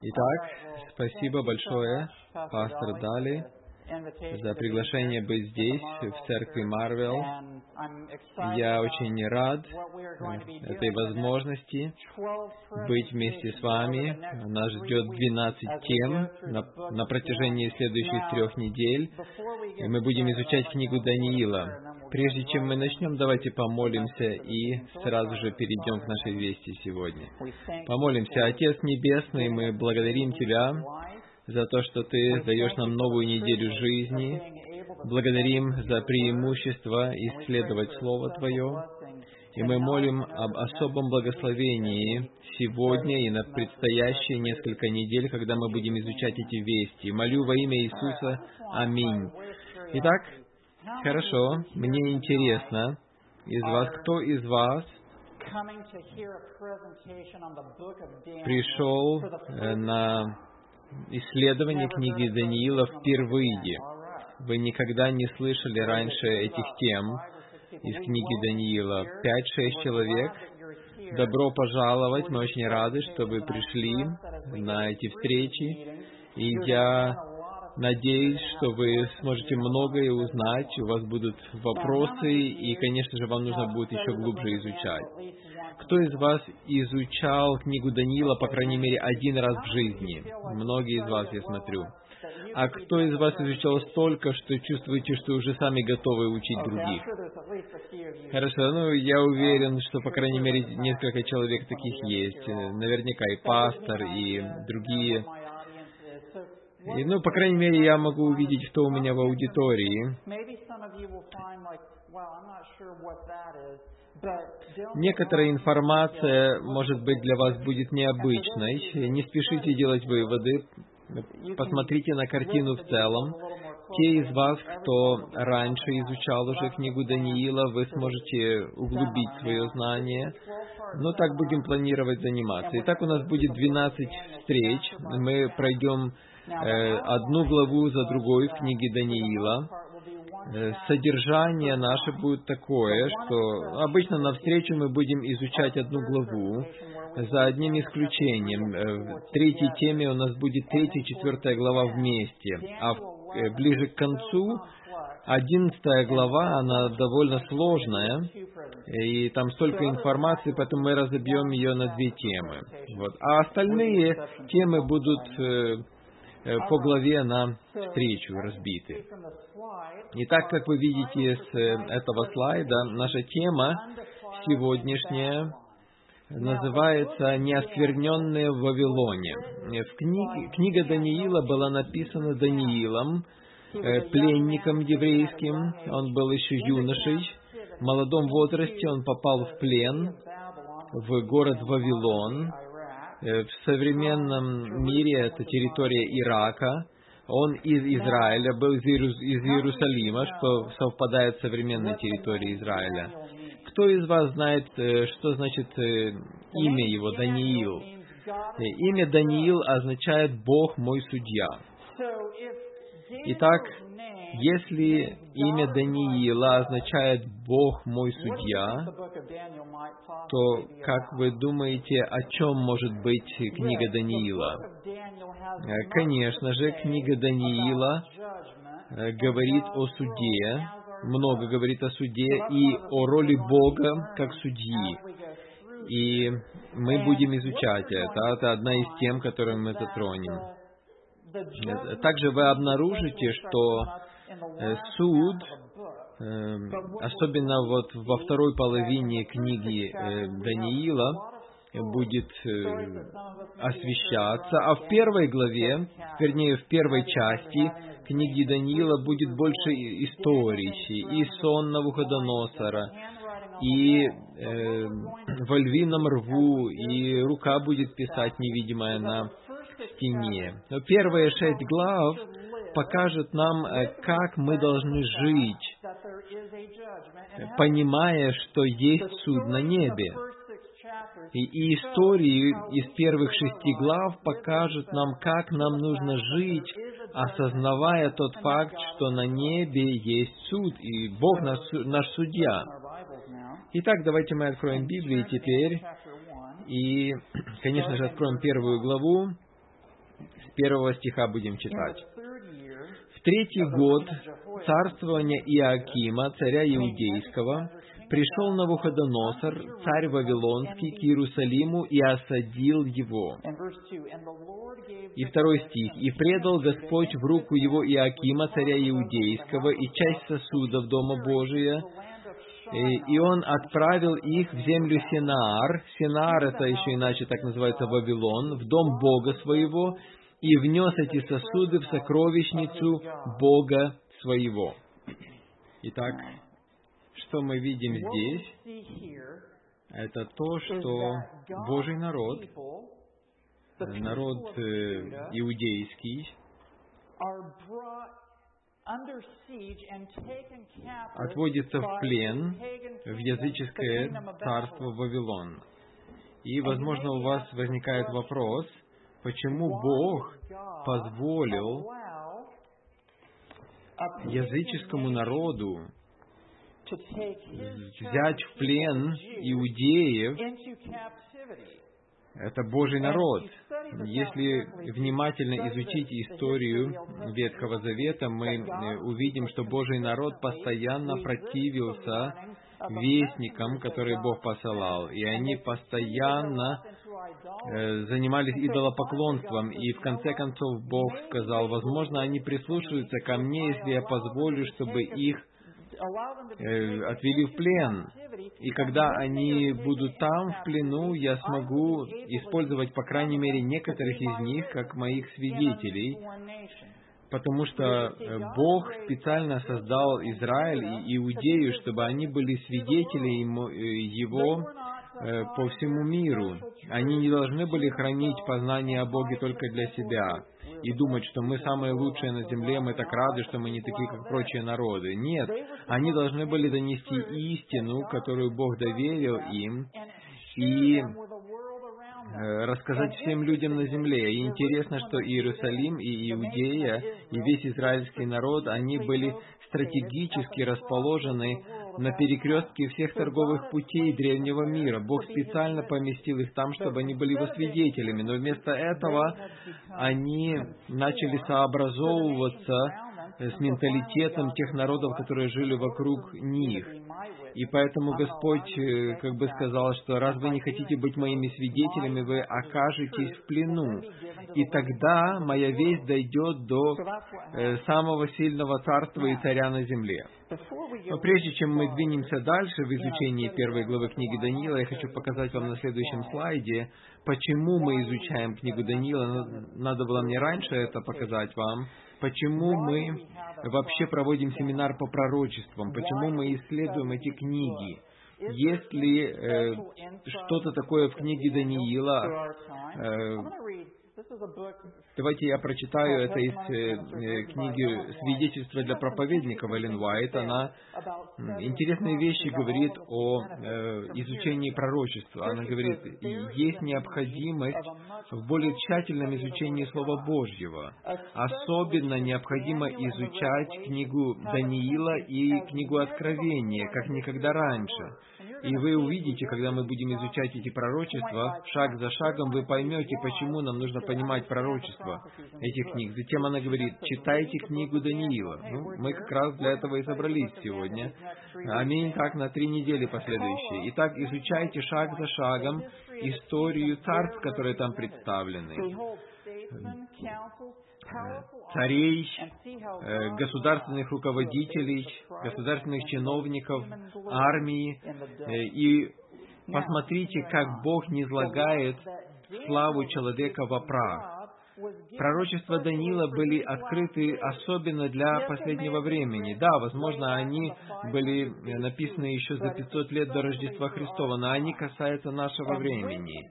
Итак, спасибо большое, пастор Дали, за приглашение быть здесь, в церкви Марвел. Я очень рад этой возможности быть вместе с вами. Нас ждет 12 тем на протяжении следующих 3 недель, и мы будем изучать книгу Даниила. Прежде чем мы начнем, давайте помолимся и сразу же перейдем к нашей вести сегодня. Помолимся. Отец Небесный, мы благодарим Тебя за то, что Ты даешь нам новую неделю жизни. Благодарим за преимущество исследовать Слово Твое. И мы молим об особом благословении сегодня и на предстоящие несколько недель, когда мы будем изучать эти вести. Молю во имя Иисуса. Аминь. Итак, хорошо, мне интересно, кто из вас пришел на исследование книги Даниила впервые? Вы никогда не слышали раньше этих тем из книги Даниила. 5-6 человек. Добро пожаловать. Мы очень рады, что вы пришли на эти встречи. И я надеюсь, что вы сможете многое узнать, у вас будут вопросы, и, конечно же, вам нужно будет еще глубже изучать. Кто из вас изучал книгу Даниила, по крайней мере, один раз в жизни? Многие из вас, я смотрю. А кто из вас изучал столько, что чувствуете, что уже сами готовы учить других? Хорошо, я уверен, что, по крайней мере, несколько человек таких есть. Наверняка и пастор, и другие. И, по крайней мере, я могу увидеть, кто у меня в аудитории. Некоторая информация, может быть, для вас будет необычной. Не спешите делать выводы. Посмотрите на картину в целом. Те из вас, кто раньше изучал уже книгу Даниила, вы сможете углубить свое знание. Так будем планировать заниматься. Итак, у нас будет 12 встреч. Мы пройдем одну главу за другой в книге Даниила. Содержание наше будет такое, что обычно на встречу мы будем изучать одну главу, за одним исключением. В 3-й теме у нас будет 3-я и 4-я глава вместе, а ближе к концу 11-я глава, она довольно сложная, и там столько информации, поэтому мы разобьем ее на 2 темы. А остальные темы будут по главе на встречу разбиты. Итак, как вы видите с этого слайда, наша тема сегодняшняя называется «Неоскверненные в Вавилоне». Книга Даниила была написана Даниилом, пленником еврейским. Он был еще юношей. В молодом возрасте он попал в плен в город Вавилон. В современном мире это территория Ирака. Он из Израиля, был из Иерусалима, что совпадает с современной территорией Израиля. Кто из вас знает, что значит имя его, Даниил? Имя Даниил означает «Бог мой судья». Итак, если имя Даниила означает «Бог мой судья», то, как вы думаете, о чем может быть книга Даниила? Конечно же, книга Даниила говорит о суде, много говорит о суде и о роли Бога как судьи. И мы будем изучать это. Это одна из тем, которую мы затронем. Также вы обнаружите, что суд, особенно во второй половине книги Даниила, будет освещаться, а в первой главе, вернее, в первой части книги Даниила будет больше историй, и сон Навуходоносора, и во львином рву, и рука будет писать невидимая на стене. Но первые 6 глав покажут нам, как мы должны жить, понимая, что есть суд на небе. И истории из первых 6 глав покажут нам, как нам нужно жить, осознавая тот факт, что на небе есть суд, и Бог наш судья. Итак, давайте мы откроем Библию теперь, и, конечно же, откроем 1 главу. С 1 стиха будем читать. В 3-й год царствования Иоакима, царя Иудейского, пришел Навуходоносор, царь Вавилонский, к Иерусалиму и осадил его. И 2 стих. «И предал Господь в руку его Иоакима, царя Иудейского, и часть сосудов Дома Божия, и он отправил их в землю Синаар». Синаар — это еще иначе так называется Вавилон, в дом Бога своего, и внес эти сосуды в сокровищницу Бога своего. Итак, что мы видим здесь? Это то, что Божий народ, народ иудейский, отводится в плен в языческое царство Вавилон. И, возможно, у вас возникает вопрос, почему Бог позволил языческому народу взять в плен иудеев? Это Божий народ. Если внимательно изучить историю Ветхого Завета, мы увидим, что Божий народ постоянно противился вестникам, которые Бог посылал. И они постоянно занимались идолопоклонством. И в конце концов Бог сказал: возможно, они прислушаются ко мне, если я позволю, чтобы их отвели в плен. И когда они будут там, в плену, я смогу использовать, по крайней мере, некоторых из них, как моих свидетелей, потому что Бог специально создал Израиль и Иудею, чтобы они были свидетелями Его по всему миру. Они не должны были хранить познание о Боге только для себя и думать, что мы самые лучшие на земле, мы так рады, что мы не такие, как прочие народы. Нет, они должны были донести истину, которую Бог доверил им, и рассказать всем людям на земле. И интересно, что Иерусалим и Иудея, и весь израильский народ, они были стратегически расположены на перекрестке всех торговых путей древнего мира. Бог специально поместил их там, чтобы они были его свидетелями. Но вместо этого они начали сообразовываться с менталитетом тех народов, которые жили вокруг них. И поэтому Господь как бы сказал, что раз вы не хотите быть моими свидетелями, вы окажетесь в плену. И тогда моя весть дойдет до самого сильного царства и царя на земле. Но прежде чем мы двинемся дальше в изучении 1 главы книги Даниила, я хочу показать вам на следующем слайде, почему мы изучаем книгу Даниила. Надо было мне раньше это показать вам. Почему мы вообще проводим семинар по пророчествам? Почему мы исследуем эти книги? Есть ли что-то такое в книге Даниила? Давайте я прочитаю это из книги «Свидетельство для проповедников» Эллен Уайт. Она интересные вещи говорит о изучении пророчества. Она говорит, есть необходимость в более тщательном изучении Слова Божьего. Особенно необходимо изучать книгу Даниила и книгу Откровения, как никогда раньше. И вы увидите, когда мы будем изучать эти пророчества, шаг за шагом вы поймете, почему нам нужно понимать пророчества этих книг. Затем она говорит, читайте книгу Даниила. Мы как раз для этого и собрались сегодня. Аминь, так на 3 недели последующие. Итак, изучайте шаг за шагом историю царств, которые там представлены. Царей, государственных руководителей, государственных чиновников, армии. И посмотрите, как Бог низлагает славу человека во прах. Пророчества Даниила были открыты особенно для последнего времени. Да, возможно, они были написаны еще за 500 лет до Рождества Христова, но они касаются нашего времени.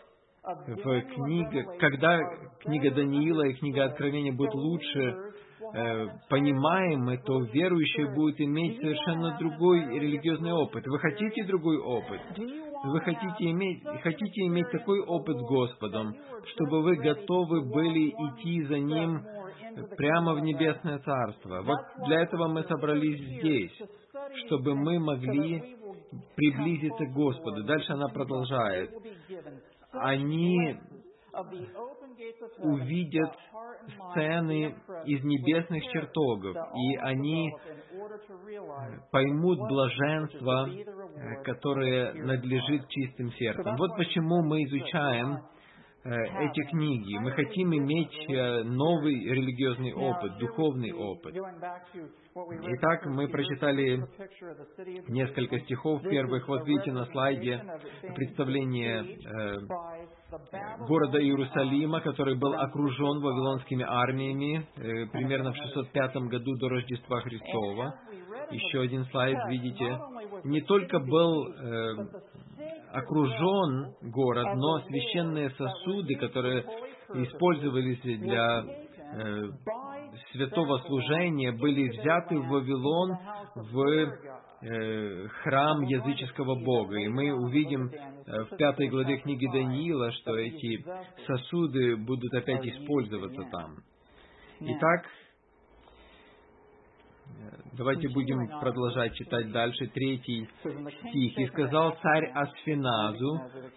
Когда книга Даниила и книга Откровения будут лучше понимаемы, то верующие будут иметь совершенно другой религиозный опыт. Вы хотите другой опыт? Вы хотите иметь такой опыт с Господом, чтобы вы готовы были идти за Ним прямо в Небесное Царство. Вот для этого мы собрались здесь, чтобы мы могли приблизиться к Господу. Дальше она продолжает. Они увидят сцены из небесных чертогов, и они поймут блаженство, которое надлежит чистым сердцем. Вот почему мы изучаем эти книги. Мы хотим иметь новый религиозный опыт, духовный опыт. Итак, мы прочитали несколько стихов первых. Вот видите на слайде представление города Иерусалима, который был окружен вавилонскими армиями примерно в 605 году до Рождества Христова. Еще один слайд, видите. Не только был окружен город, но священные сосуды, которые использовались для святого служения, были взяты в Вавилон в храм языческого бога. И мы увидим в 5 главе книги Даниила, что эти сосуды будут опять использоваться там. Итак, давайте будем продолжать читать дальше, 3 стих. «И сказал царь Асфеназу»,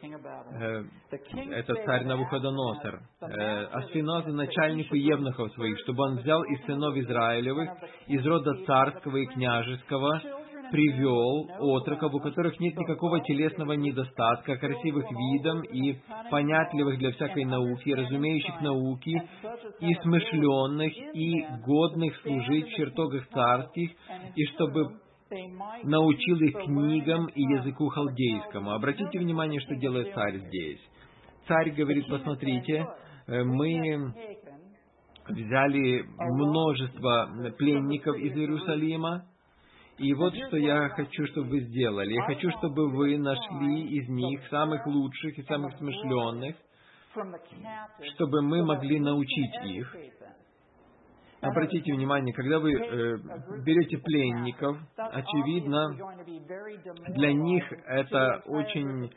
это царь Навуходоносор, Асфеназу, начальнику евнухов своих, чтобы он взял из сынов Израилевых, из рода царского и княжеского, привел отроков, у которых нет никакого телесного недостатка, красивых видом и понятливых для всякой науки, разумеющих науки, и смышленных, и годных служить в чертогах царских, и чтобы научил их книгам и языку халдейскому». Обратите внимание, что делает царь здесь. Царь говорит: посмотрите, мы взяли множество пленников из Иерусалима, и вот что я хочу, чтобы вы сделали. Я хочу, чтобы вы нашли из них самых лучших и самых смышленных, чтобы мы могли научить их. Обратите внимание, когда вы берете пленников, очевидно, для них это очень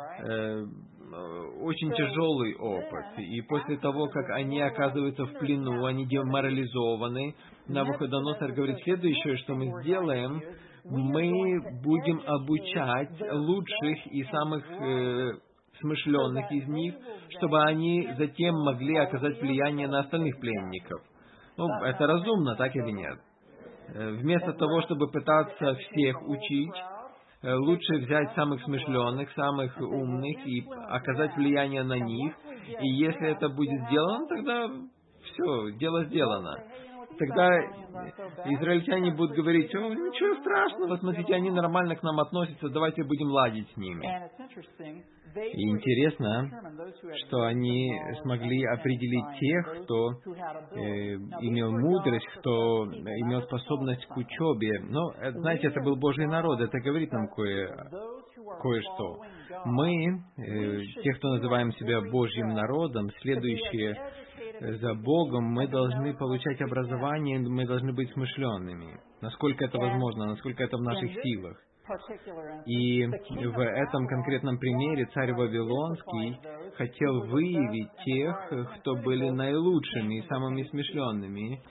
тяжелый опыт. И после того, как они оказываются в плену, они деморализованы, Навуходоносор говорит: следующее, что мы сделаем, мы будем обучать лучших и самых смышленных из них, чтобы они затем могли оказать влияние на остальных пленников. Ну, это разумно, так или нет? Вместо того, чтобы пытаться всех учить, лучше взять самых смышленных, самых умных и оказать влияние на них. И если это будет сделано, тогда все, дело сделано. Тогда израильтяне будут говорить: «О, ничего страшного, смотрите, они нормально к нам относятся, давайте будем ладить с ними». И интересно, что они смогли определить тех, кто имел мудрость, кто имел способность к учебе. Но, знаете, это был Божий народ, это говорит нам кое-что. Мы, те, кто называем себя Божьим народом, следующие за Богом, мы должны получать образование, мы должны быть смышленными. Насколько это возможно, насколько это в наших силах. И в этом конкретном примере царь Вавилонский хотел выявить тех, кто были наилучшими и самыми смышленными.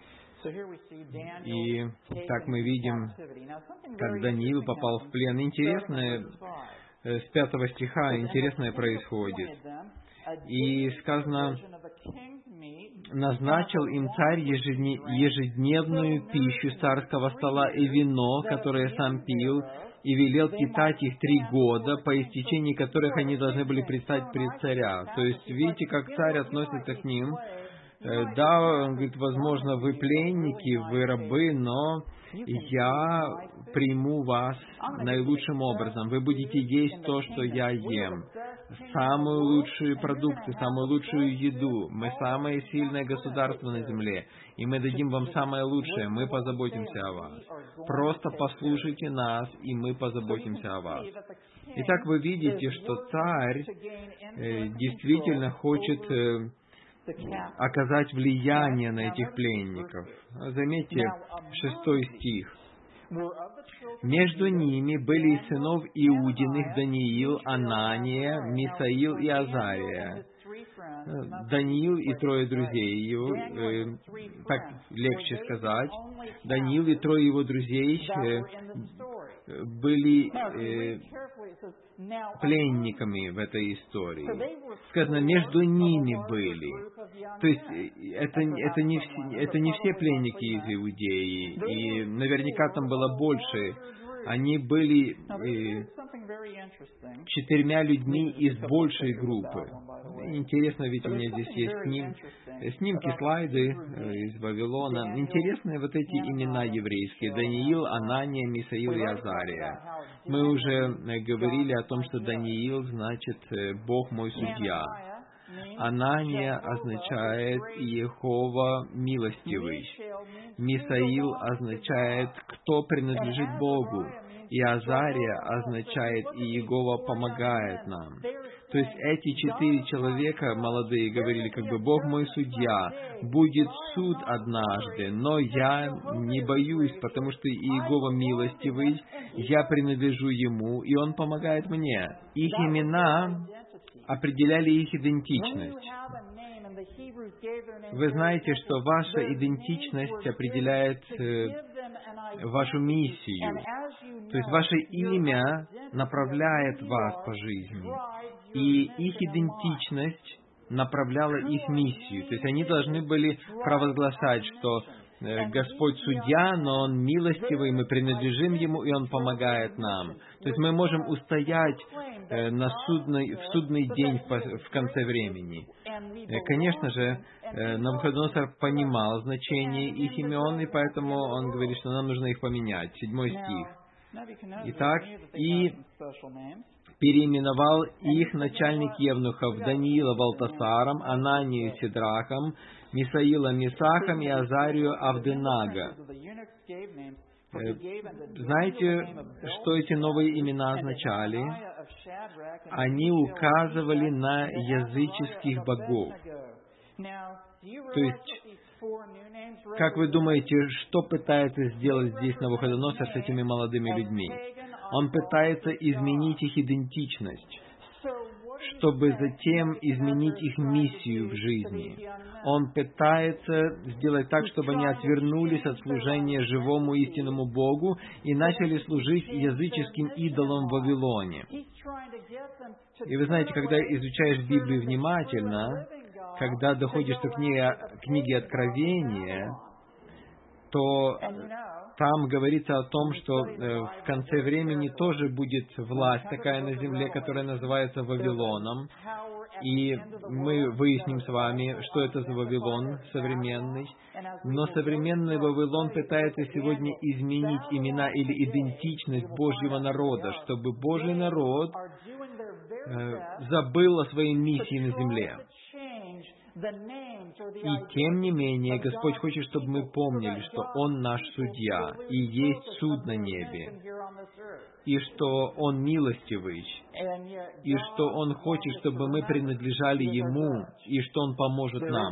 И так мы видим, как Даниил попал в плен. Интересное, с 5 стиха интересное происходит. И сказано: «Назначил им царь ежедневную пищу с царского стола и вино, которое сам пил, и велел питать их 3 года, по истечении которых они должны были предстать пред царя». То есть, видите, как царь относится к ним. Да, он говорит: возможно, вы пленники, вы рабы, но я приму вас наилучшим образом. Вы будете есть то, что я ем. Самые лучшие продукты, самую лучшую еду. Мы самое сильное государство на земле, и мы дадим вам самое лучшее. Мы позаботимся о вас. Просто послушайте нас, и мы позаботимся о вас. Итак, вы видите, что царь действительно хочет оказать влияние на этих пленников. Заметьте, 6 стих. «Между ними были из сынов Иудиных Даниил, Анания, Мисаил и Азария». Даниил и 3 друзей его, так легче сказать, Даниил и 3 его друзей были пленниками в этой истории. Сказано, между ними были. То есть, это не все пленники из Иудеи, и наверняка там было больше. Они были 4 людьми из большей группы. Интересно, ведь у меня здесь есть снимки, слайды из Вавилона. Интересные вот эти имена еврейские. Даниил, Анания, Мисаил и Азария. Мы уже говорили о том, что Даниил значит «Бог мой судья». Анания означает «Иехова милостивый». Мисаил означает «Кто принадлежит Богу». И Азария означает «Иегова помогает нам». То есть эти 4 человека молодые говорили, как бы, «Бог мой судья, будет суд однажды, но я не боюсь, потому что Иегова милостивый, я принадлежу Ему, и Он помогает мне». Их имена определяли их идентичность. Вы знаете, что ваша идентичность определяет вашу миссию. То есть ваше имя направляет вас по жизни. И их идентичность направляла их миссию. То есть они должны были провозглашать, что Господь судья, но Он милостивый, мы принадлежим Ему, и Он помогает нам. То есть мы можем устоять в судный день в конце времени. Конечно же, Навуходоносор понимал значение их имен, и поэтому он говорит, что нам нужно их поменять. 7 стих. Итак, и переименовал их начальник евнухов Даниила Валтасаром, Ананию Сидрахом, Мисаила Месахом и Азарию Авденага. Знаете, что эти новые имена означали? Они указывали на языческих богов. То есть, как вы думаете, что пытается сделать здесь Навуходоносор с этими молодыми людьми? Он пытается изменить их идентичность, чтобы затем изменить их миссию в жизни. Он пытается сделать так, чтобы они отвернулись от служения живому истинному Богу и начали служить языческим идолам в Вавилоне. И вы знаете, когда изучаешь Библию внимательно, когда доходишь до книги Откровения, то там говорится о том, что в конце времени тоже будет власть такая на земле, которая называется Вавилоном. И мы выясним с вами, что это за Вавилон современный. Но современный Вавилон пытается сегодня изменить имена или идентичность Божьего народа, чтобы Божий народ забыл о своей миссии на земле. И тем не менее, Господь хочет, чтобы мы помнили, что Он наш судья, и есть суд на небе, и что Он милостивый, и что Он хочет, чтобы мы принадлежали Ему, и что Он поможет нам.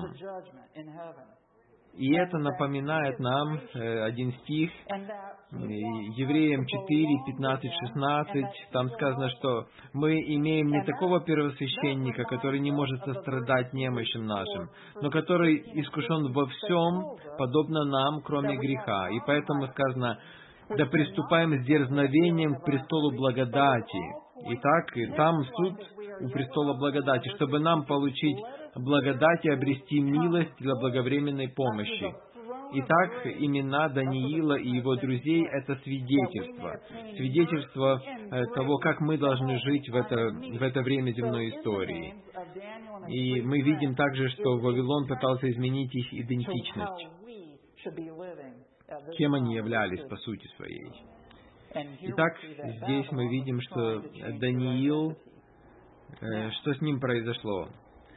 И это напоминает нам один стих, Евреям 4, 15, 16, там сказано, что мы имеем не такого первосвященника, который не может сострадать немощам нашим, но который искушен во всем, подобно нам, кроме греха. И поэтому сказано, да приступаем с дерзновением к престолу благодати. Итак, и там суд у престола благодати, чтобы нам получить благодать и обрести милость для благовременной помощи. Итак, имена Даниила и его друзей — это свидетельство. Свидетельство того, как мы должны жить в это время земной истории. И мы видим также, что Вавилон пытался изменить их идентичность. Кем они являлись по сути своей. Итак, здесь мы видим, что Даниил, что с ним произошло?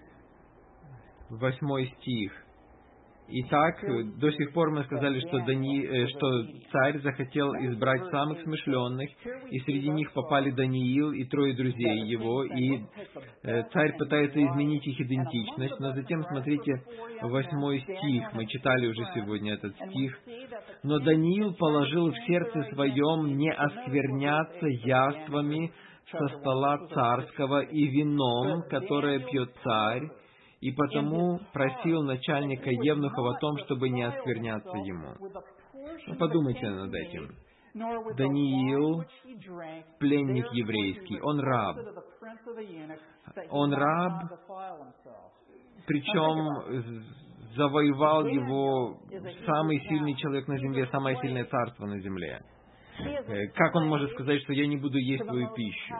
8 стих. Итак, до сих пор мы сказали, что царь захотел избрать самых смышленных, и среди них попали Даниил и 3 друзей его, и царь пытается изменить их идентичность, но затем, смотрите, 8 стих, мы читали уже сегодня этот стих. «Но Даниил положил в сердце своем не оскверняться яствами со стола царского и вином, которое пьет царь, и потому просил начальника евнухов о том, чтобы не оскверняться ему». Подумайте над этим. Даниил, пленник еврейский, он раб. Он раб, причем завоевал его самый сильный человек на земле, самое сильное царство на земле. Как он может сказать, что я не буду есть твою пищу?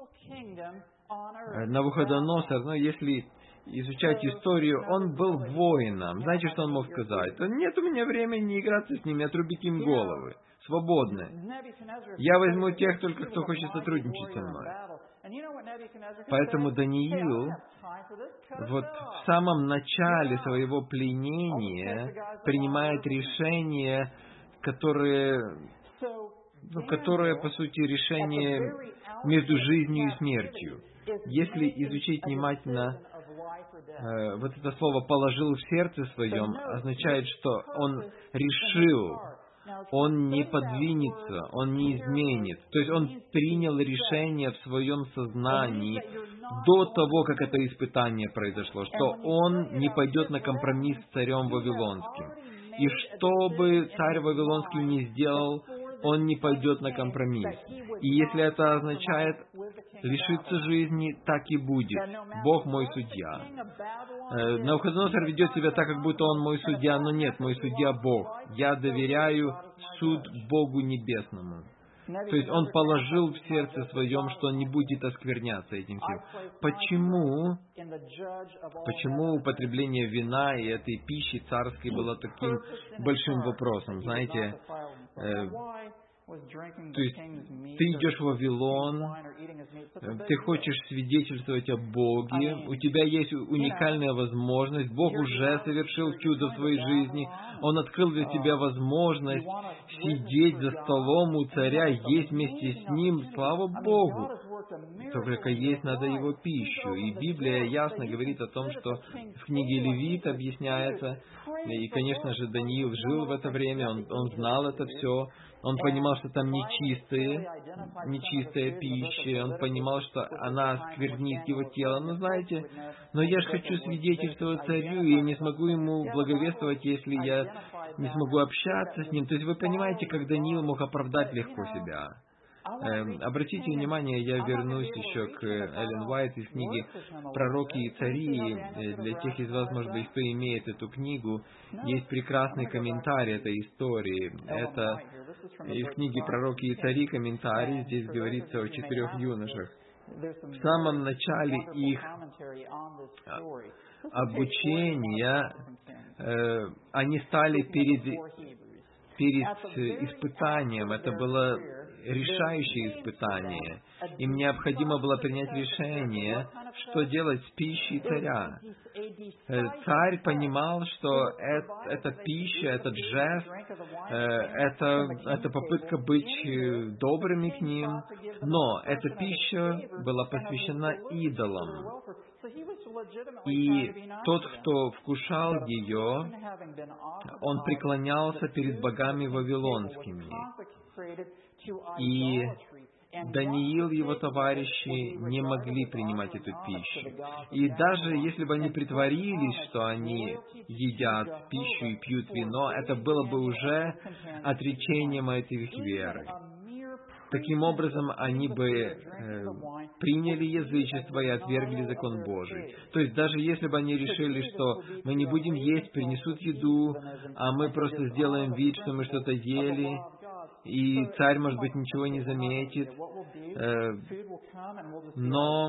Навуходоносор, если изучать историю, он был воином. Знаете, что он мог сказать? Нет у меня времени играться с ними, отрубить им головы. Свободны. Я возьму тех только, кто хочет сотрудничать со мной. Поэтому Даниил в самом начале своего пленения принимает решение, которое, по сути, решение между жизнью и смертью. Если изучить внимательно это слово «положил в сердце своем», означает, что он решил, он не подвинется, он не изменит. То есть он принял решение в своем сознании до того, как это испытание произошло, что он не пойдет на компромисс с царем Вавилонским. И что бы царь Вавилонский не сделал, он не пойдет на компромисс. И если это означает лишиться жизни, так и будет. Бог мой судья. Навуходоносор ведет себя так, как будто он мой судья, но нет, мой судья Бог. Я доверяю суд Богу Небесному. То есть он положил в сердце своем, что он не будет оскверняться этим всем. Почему употребление вина и этой пищи царской было таким большим вопросом? Знаете, то есть ты идешь в Вавилон, ты хочешь свидетельствовать о Боге, у тебя есть уникальная возможность, Бог уже совершил чудо в твоей жизни, Он открыл для тебя возможность сидеть за столом у царя, есть вместе с ним, слава Богу. Только есть надо его пищу. И Библия ясно говорит о том, что в книге Левит объясняется, и, конечно же, Даниил жил в это время, он знал это все, он понимал, что там нечистая пища, он понимал, что она осквернит его тело. Но знаете, но я же хочу свидетельствовать царю, и я не смогу ему благовествовать, если я не смогу общаться с ним. То есть вы понимаете, как Даниил мог оправдать легко себя. Обратите внимание, я вернусь еще к Эллен Уайт из книги «Пророки и цари». Для тех из вас, может быть, кто имеет эту книгу, есть прекрасный комментарий этой истории. Это из книги «Пророки и цари» комментарий. Здесь говорится о 4 юношах. В самом начале их обучения они стали перед испытанием. Это было решающее испытание. Им необходимо было принять решение, что делать с пищей царя. Царь понимал, что эта пища, этот жест, это попытка быть добрыми к ним, но эта пища была посвящена идолам. И тот, кто вкушал ее, он преклонялся перед богами вавилонскими. И Даниил и его товарищи не могли принимать эту пищу. И даже если бы они притворились, что они едят пищу и пьют вино, это было бы уже отречением от их веры. Таким образом, они бы приняли язычество и отвергли закон Божий. То есть, даже если бы они решили, что мы не будем есть, принесут еду, а мы просто сделаем вид, что мы что-то ели, и царь, может быть, ничего не заметит, но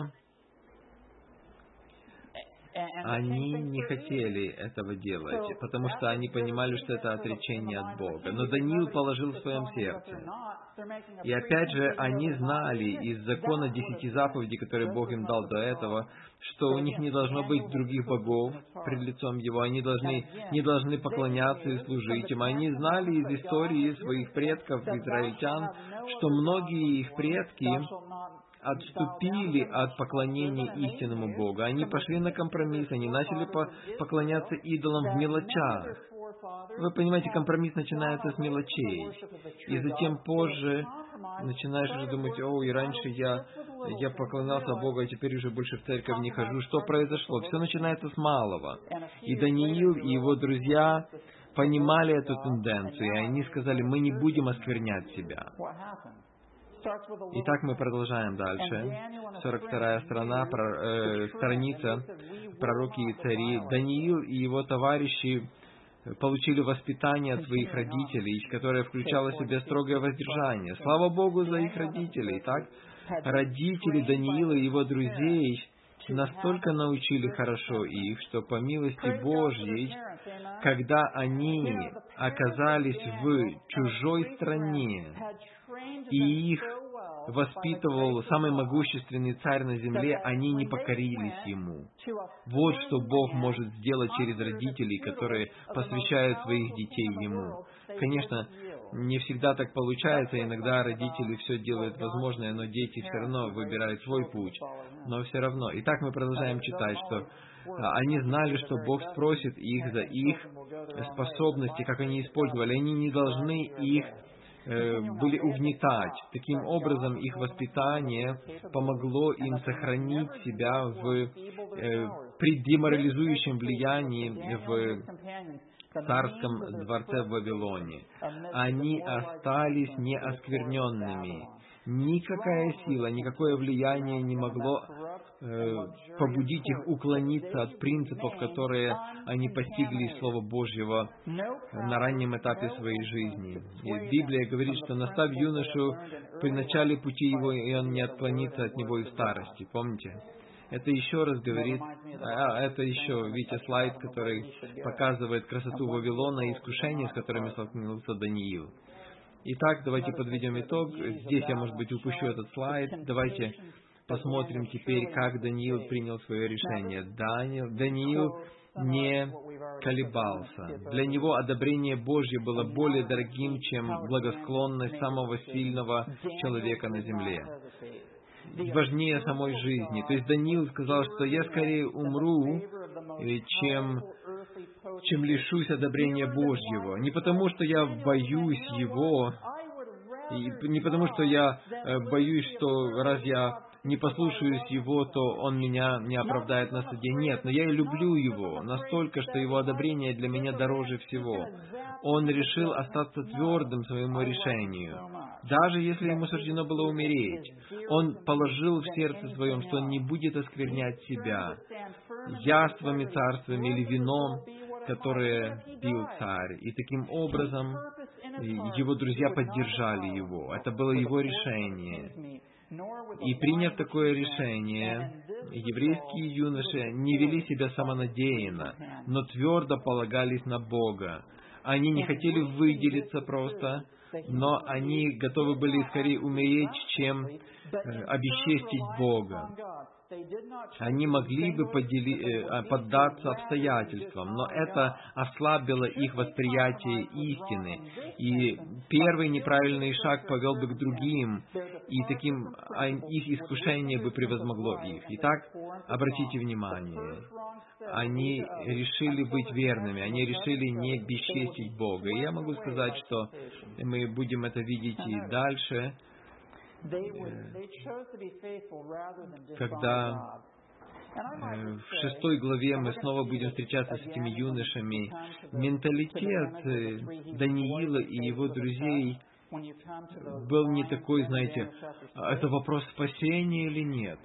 они не хотели этого делать, потому что они понимали, что это отречение от Бога. Но Даниил положил в своем сердце. И опять же, они знали из закона 10 заповедей, которые Бог им дал до этого, что у них не должно быть других богов пред лицом Его, они не должны поклоняться и служить им. Они знали из истории своих предков, израильтян, что многие их предки отступили от поклонения истинному Богу. Они пошли на компромисс, они начали поклоняться идолам в мелочах. Вы понимаете, компромисс начинается с мелочей. И затем позже начинаешь уже думать: и раньше я поклонялся Богу, а теперь уже больше в церковь не хожу. Что произошло? Все начинается с малого. И Даниил, и его друзья понимали эту тенденцию, и они сказали, мы не будем осквернять себя. Итак, мы продолжаем дальше. 42-я страница, пророки и цари. Даниил и его товарищи получили воспитание от своих родителей, которое включало в себя строгое воздержание. Слава Богу за их родителей. Так, родители Даниила и его друзей настолько научили хорошо их, что по милости Божьей, когда они оказались в чужой стране, и их воспитывал самый могущественный царь на земле, они не покорились ему. Вот что Бог может сделать через родителей, которые посвящают своих детей ему. Конечно, не всегда так получается, иногда родители все делают возможное, но дети все равно выбирают свой путь. Но все равно. Итак, мы продолжаем читать, что они знали, что Бог спросит их за их способности, как они использовали. Они не должны их были угнетать. Таким образом, их воспитание помогло им сохранить себя при деморализующем влиянии в царском дворце в Вавилоне. Они остались неоскверненными. Никакая сила, никакое влияние не могло побудить их уклониться от принципов, которые они постигли из Слова Божьего на раннем этапе своей жизни. И Библия говорит, что настав юношу при начале пути его, и он не отклонится от него и в старости. Помните? Это еще раз говорит, это еще, видите, слайд, который показывает красоту Вавилона и искушения, с которыми столкнулся Даниил. Итак, давайте подведем итог. Здесь я, может быть, упущу этот слайд. Давайте посмотрим теперь, как Даниил принял свое решение. Даниил не колебался. Для него одобрение Божье было более дорогим, чем благосклонность самого сильного человека на земле. Важнее самой жизни. То есть Даниил сказал, что я скорее умру, чем лишусь одобрения Божьего. Не потому, что я боюсь Его, и не потому, что я боюсь, что раз я не послушаюсь Его, то Он меня не оправдает на суде. Нет, но я и люблю Его настолько, что Его одобрение для меня дороже всего. Он решил остаться твердым своему решению. Даже если ему суждено было умереть, он положил в сердце своем, что он не будет осквернять себя яствами царствами или вином, которое пил царь. И таким образом его друзья поддержали его. Это было его решение. И приняв такое решение, еврейские юноши не вели себя самонадеянно, но твердо полагались на Бога. Они не хотели выделиться просто, но они готовы были скорее умереть, чем обесчестить Бога. Они могли бы поддаться обстоятельствам, но это ослабило их восприятие истины, и первый неправильный шаг повел бы к другим, и таким их искушение бы превозмогло их. Итак, обратите внимание, они решили быть верными, они решили не бесчестить Бога. И я могу сказать, что мы будем это видеть и дальше, когда в 6 главе мы снова будем встречаться с этими юношами. Менталитет Даниила и его друзей был не такой, знаете, это вопрос спасения или нет.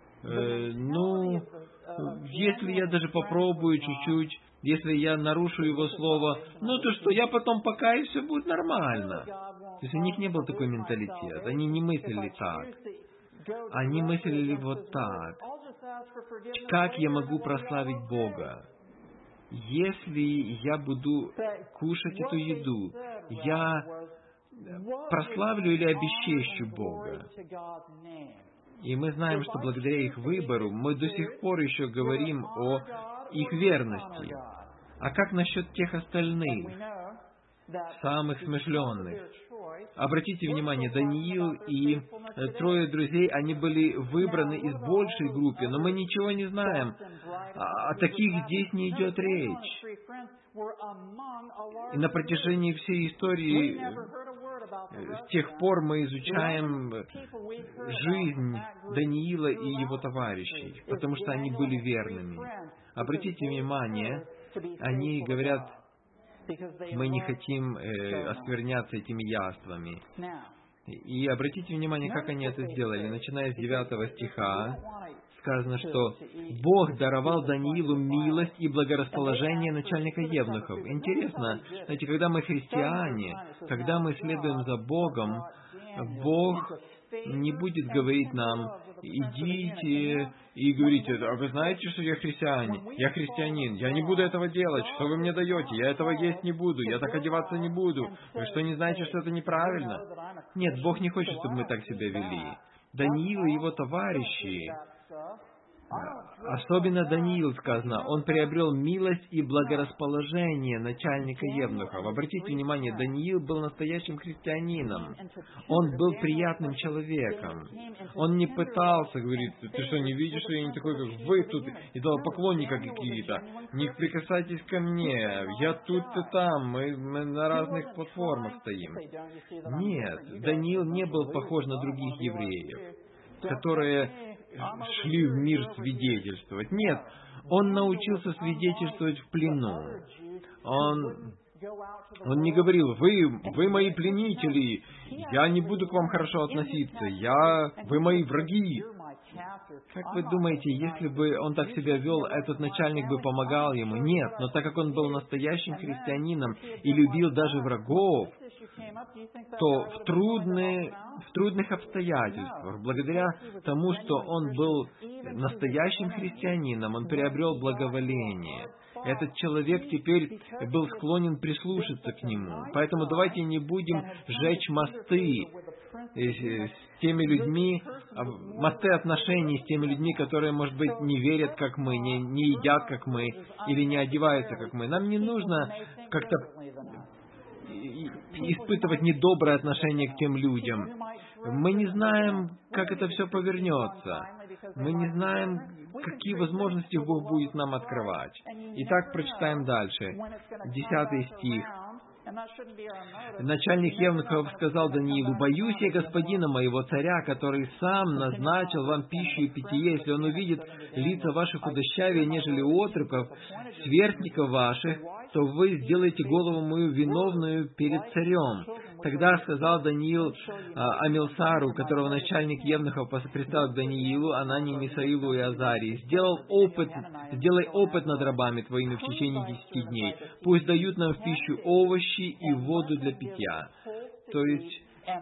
Если я даже попробую чуть-чуть, если я нарушу его слово, то что, я потом покаюсь, все будет нормально. То есть у них не был такой менталитет, они не мыслили так. Они мыслили вот так. Как я могу прославить Бога? Если я буду кушать эту еду, я прославлю или обесчещу Бога? И мы знаем, что благодаря их выбору мы до сих пор еще говорим о их верности. А как насчет тех остальных, самых смышленных? Обратите внимание, Даниил и 3 друзей, они были выбраны из большей группы, но мы ничего не знаем. О таких здесь не идет речь. И на протяжении всей истории, с тех пор мы изучаем жизнь Даниила и его товарищей, потому что они были верными. Обратите внимание, они говорят, Мы не хотим оскверняться этими яствами. И обратите внимание, как они это сделали. Начиная с 9 стиха, сказано, что Бог даровал Даниилу милость и благорасположение начальника евнухов. Интересно, знаете, когда мы христиане, когда мы следуем за Богом, Бог не будет говорить нам: идите и говорите: а вы знаете, что я христианин, я не буду этого делать, что вы мне даете, я этого есть не буду, я так одеваться не буду, вы что, не знаете, что это неправильно? Нет, Бог не хочет, чтобы мы так себя вели. Даниил и его товарищи, особенно Даниил, сказано, он приобрел милость и благорасположение начальника евнухов. Обратите внимание, Даниил был настоящим христианином. Он был приятным человеком. Он не пытался говорить: ты что, не видишь, что я не такой, как вы тут, идолопоклонники какие-то? Не прикасайтесь ко мне, я тут и там, мы на разных платформах стоим. Нет, Даниил не был похож на других евреев, которые шли в мир свидетельствовать. Нет, он научился свидетельствовать в плену. Он не говорил: вы мои пленители, я не буду к вам хорошо относиться, вы мои враги. Как вы думаете, если бы он так себя вел, этот начальник бы помогал ему? Нет, но так как он был настоящим христианином и любил даже врагов, то в трудных обстоятельствах, благодаря тому, что он был настоящим христианином, он приобрел благоволение. Этот человек теперь был склонен прислушаться к нему. Поэтому давайте не будем сжечь мосты с теми людьми, мосты отношений с теми людьми, которые, может быть, не верят, как мы, не едят, как мы, или не одеваются, как мы. Нам не нужно как-то испытывать недоброе отношение к тем людям. Мы не знаем, как это все повернется. Мы не знаем, какие возможности Бог будет нам открывать. Итак, прочитаем дальше. 10 стих. Начальник евнухов сказал Даниилу: «Боюсь я господина моего царя, который сам назначил вам пищу и питье, если он увидит лица ваших худощавее, нежели у отроков, сверстников ваших, то вы сделаете голову мою виновную перед царем». Тогда сказал Даниил Амилсару, которого начальник евнухов представил к Даниилу, Анании, Мисаилу и Азарии: «Сделай опыт над рабами твоими в течение 10 дней. Пусть дают нам в пищу овощи и воду для питья». То есть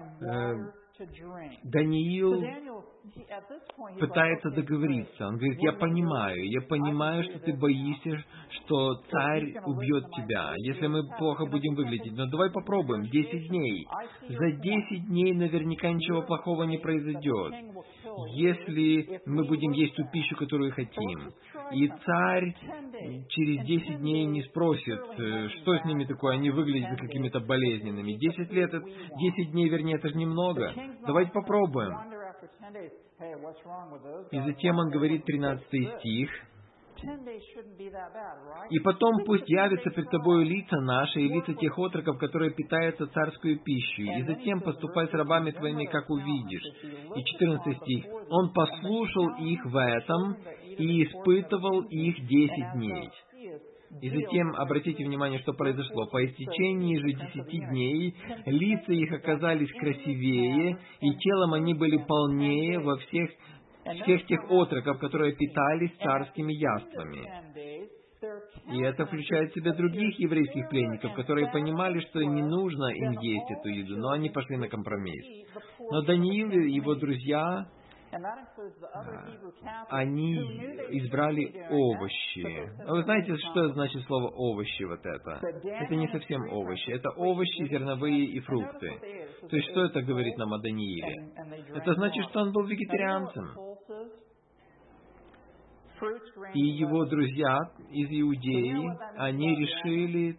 Даниил пытается договориться. Он говорит: я понимаю, что ты боишься, что царь убьет тебя, если мы плохо будем выглядеть. Но давай попробуем. 10 дней. За 10 дней наверняка ничего плохого не произойдет, если мы будем есть ту пищу, которую хотим. И царь через 10 дней не спросит, что с ними такое, они выглядят какими-то болезненными. 10 дней, вернее, это же немного. Давайте попробуем. И затем он говорит, 13 стих: «И потом пусть явятся пред тобою лица наши и лица тех отроков, которые питаются царскую пищу, и затем поступай с рабами твоими, как увидишь». И 14 стих. «Он послушал их в этом и испытывал их 10 дней». И затем, обратите внимание, что произошло. «По истечении же 10 дней лица их оказались красивее, и телом они были полнее во всех тех отроков, которые питались царскими яствами». И это включает в себя других еврейских пленников, которые понимали, что не нужно им есть эту еду, но они пошли на компромисс. Но Даниил и его друзья, они избрали овощи. А вы знаете, что значит слово «овощи» вот это? Это не совсем овощи. Это овощи, зерновые и фрукты. То есть, что это говорит нам о Данииле? Это значит, что он был вегетарианцем. И его друзья из Иудеи, они решили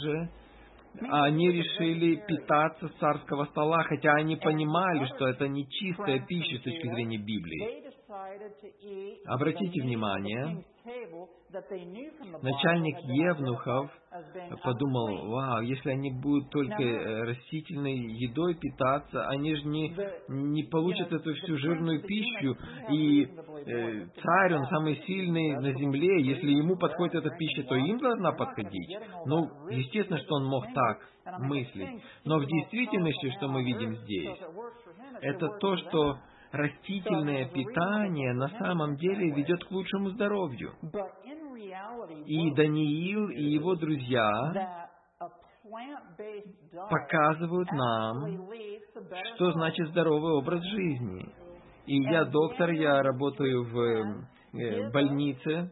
питаться с царского стола, хотя они понимали, что это не чистая пища с точки зрения Библии. Обратите внимание, начальник евнухов подумал: вау, если они будут только растительной едой питаться, они же не получат эту всю жирную пищу, и царь, он самый сильный на земле, если ему подходит эта пища, то им должна подходить. Ну, естественно, что он мог так мыслить. Но в действительности, что мы видим здесь, это то, что растительное питание на самом деле ведет к лучшему здоровью. И Даниил и его друзья показывают нам, что значит здоровый образ жизни. И я доктор, я работаю в больнице,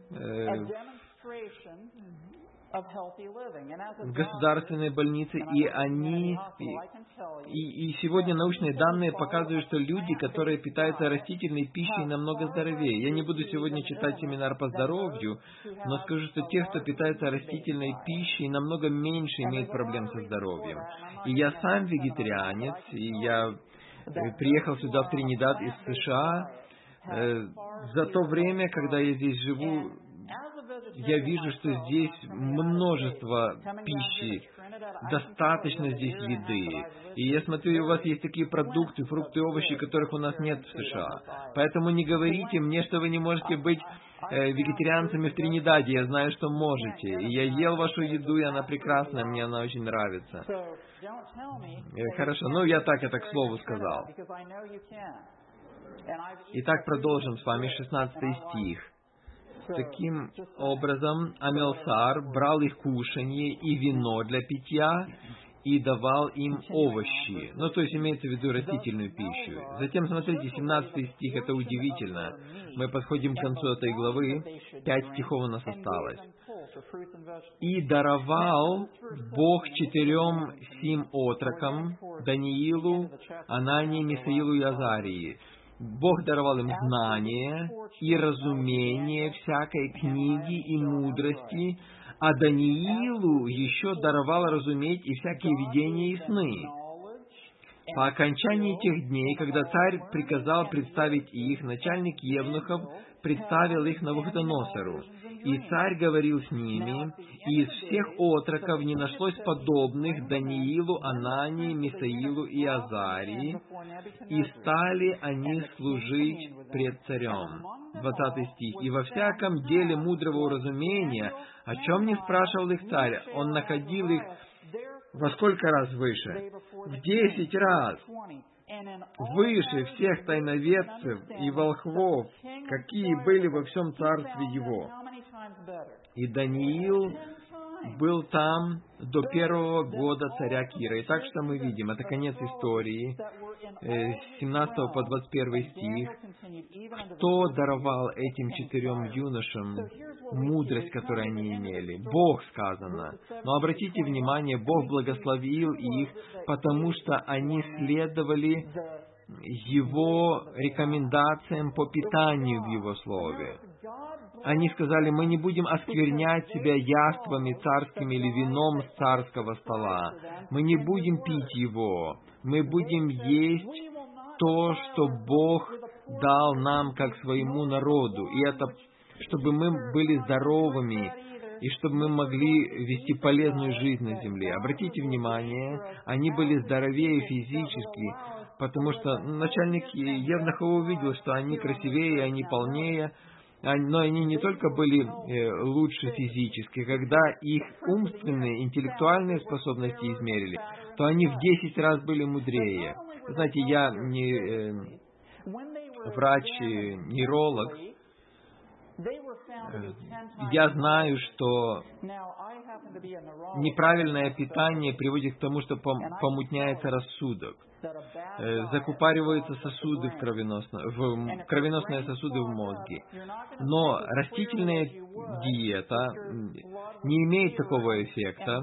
в государственной больнице, и сегодня научные данные показывают, что люди, которые питаются растительной пищей, намного здоровее. Я не буду сегодня читать семинар по здоровью, но скажу, что те, кто питается растительной пищей, намного меньше имеют проблем со здоровьем. И я сам вегетарианец, и я приехал сюда, в Тринидад, из США. За то время, когда я здесь живу, я вижу, что здесь множество пищи, достаточно здесь еды. И я смотрю, у вас есть такие продукты, фрукты, овощи, которых у нас нет в США. Поэтому не говорите мне, что вы не можете быть вегетарианцами в Тринидаде. Я знаю, что можете. И я ел вашу еду, и она прекрасная, мне она очень нравится. Хорошо, я так это к слову сказал. Итак, продолжим с вами 16 стих. Таким образом, Амелсар брал их кушанье и вино для питья и давал им овощи. То есть имеется в виду растительную пищу. Затем, смотрите, 17 стих, это удивительно. Мы подходим к концу этой главы, 5 стихов у нас осталось. «И даровал Бог 4 сим отрокам, Даниилу, Анании, Мисаилу и Азарии». Бог даровал им знание и разумение всякой книги и мудрости, а Даниилу еще даровал разуметь и всякие видения и сны. По окончании тех дней, когда царь приказал представить их, начальник евнухов представил их Навуходоносору. И царь говорил с ними, и из всех отроков не нашлось подобных Даниилу, Анании, Мисаилу и Азарии, и стали они служить пред царем. 20 стих. «И во всяком деле мудрого уразумения, о чем не спрашивал их царь, он находил их во сколько раз выше? В 10 раз выше всех тайноведцев и волхвов, какие были во всем царстве его. И Даниил был там до 1-го года царя Кира». Итак, что мы видим? Это конец истории, с 17 по 21 стих. Кто даровал этим 4 юношам мудрость, которую они имели? Бог, сказано. Но обратите внимание, Бог благословил их, потому что они следовали Его рекомендациям по питанию в Его Слове. Они сказали: мы не будем осквернять себя яствами царскими или вином с царского стола. Мы не будем пить его. Мы будем есть то, что Бог дал нам как своему народу. И это, чтобы мы были здоровыми, и чтобы мы могли вести полезную жизнь на земле. Обратите внимание, они были здоровее физически, потому что начальник евнухов увидел, что они красивее, они полнее, но они не только были лучше физически, когда их умственные, интеллектуальные способности измерили, то они в 10 раз были мудрее. Знаете, я не врач-нейролог. Я знаю, что неправильное питание приводит к тому, что помутняется рассудок. Закупориваются сосуды кровеносные сосуды в мозге. Но растительная диета не имеет такого эффекта.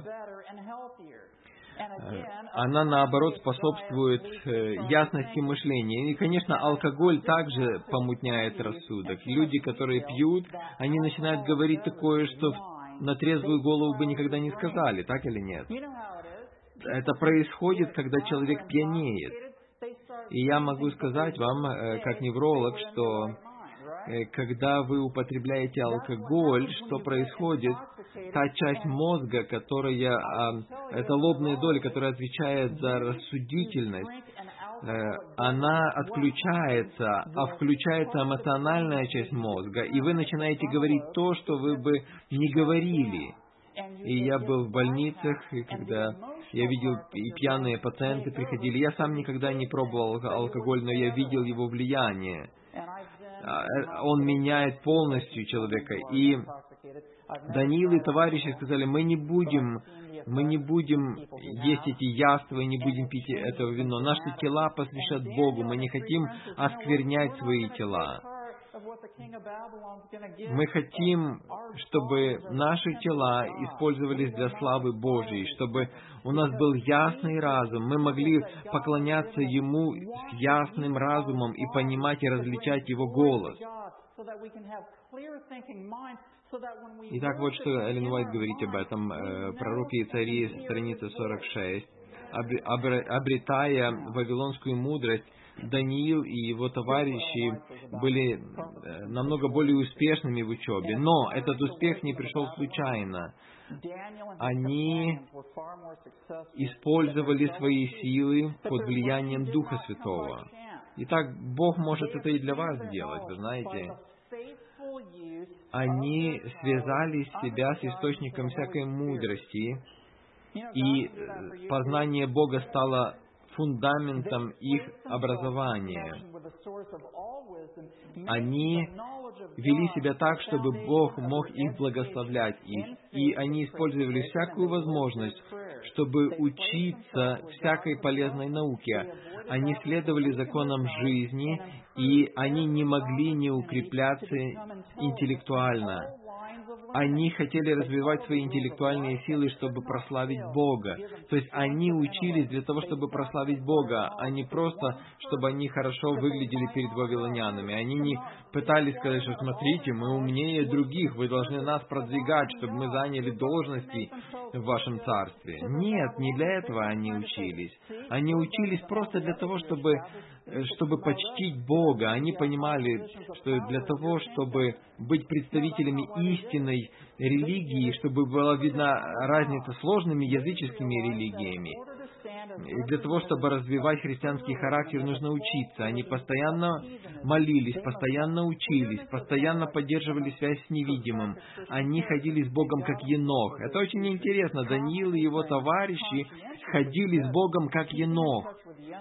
Она, наоборот, способствует ясности мышления. И, конечно, алкоголь также помутняет рассудок. Люди, которые пьют, они начинают говорить такое, что на трезвую голову бы никогда не сказали, так или нет? Это происходит, когда человек пьянеет. И я могу сказать вам, как невролог, что когда вы употребляете алкоголь, что происходит? Та часть мозга, которая, это лобная доля, которая отвечает за рассудительность, она отключается, а включается эмоциональная часть мозга, и вы начинаете говорить то, что вы бы не говорили. И я был в больницах, и когда я видел, и пьяные пациенты приходили. Я сам никогда не пробовал алкоголь, но я видел его влияние. Он меняет полностью человека. И Даниил и товарищи сказали, мы не будем есть эти яства и не будем пить этого вино. Наши тела посвящат Богу, мы не хотим осквернять свои тела. Мы хотим, чтобы наши тела использовались для славы Божьей, чтобы у нас был ясный разум, мы могли поклоняться Ему с ясным разумом и понимать и различать Его голос. Итак, вот что Эллен Уайт говорит об этом. Пророки и цари, страница 46. Обретая вавилонскую мудрость, Даниил и его товарищи были намного более успешными в учебе. Но этот успех не пришел случайно. Они использовали свои силы под влиянием Духа Святого. Итак, Бог может это и для вас сделать, вы знаете. Они связали себя с источником всякой мудрости, и познание Бога стало фундаментом их образования. Они вели себя так, чтобы Бог мог их благословлять их. И они использовали всякую возможность, чтобы учиться всякой полезной науке. Они следовали законам жизни, и они не могли не укрепляться интеллектуально. Они хотели развивать свои интеллектуальные силы, чтобы прославить Бога. То есть они учились для того, чтобы прославить Бога, а не просто, чтобы они хорошо выглядели перед вавилонянами. Они не пытались сказать, что смотрите, мы умнее других, вы должны нас продвигать, чтобы мы заняли должности в вашем царстве. Нет, не для этого они учились. Они учились просто для того, чтобы почтить Бога. Они понимали, что для того, чтобы быть представителями истинной религии, чтобы была видна разница с сложными языческими религиями, и для того, чтобы развивать христианский характер, нужно учиться. Они постоянно молились, постоянно учились, постоянно поддерживали связь с невидимым. Они ходили с Богом как Енох. Это очень интересно. Даниил и его товарищи ходили с Богом как Енох.